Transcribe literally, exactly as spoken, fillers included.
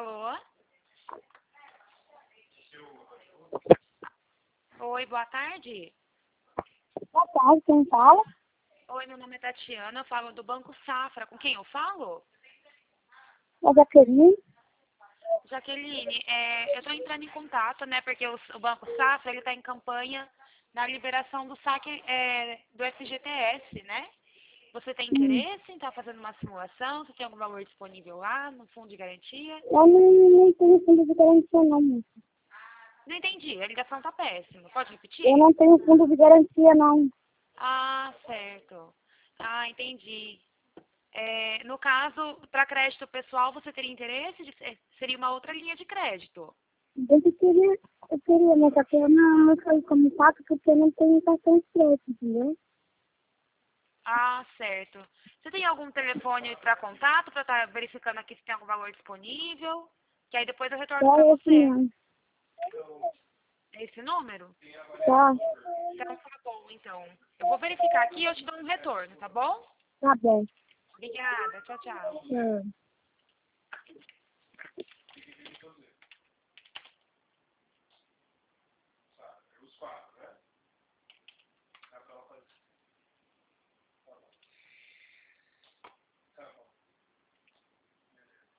Alô? Oi, boa tarde. Boa tarde, quem fala? Oi, meu nome é Tatiana, eu falo do Banco Safra. Com quem eu falo? É Jaqueline? Jaqueline, é, eu estou entrando em contato, né, porque o, o Banco Safra está em campanha na liberação do saque é, do F G T S, né? Você tem Hum. interesse em estar fazendo uma simulação? Você tem algum valor disponível lá no fundo de garantia? Eu não, não tenho fundo de garantia, não, moça. Não entendi, a ligação está péssima. Pode repetir? Eu não tenho fundo de garantia, não. Ah, certo. Ah, entendi. É, no caso, para crédito pessoal, você teria interesse? De, ser- seria uma outra linha de crédito. Então, eu queria, eu queria, mas só que eu não, não sei como faço porque eu não tenho cartão de crédito, entendeu? Ah, certo. Você tem algum telefone para contato, para estar verificando aqui se tem algum valor disponível? Que aí depois eu retorno para Só esse você. mesmo. É esse número? Tá, Então tá bom, então. Eu vou verificar aqui e eu te dou um retorno, tá bom? tá bom. Obrigada. Tchau, tchau. É.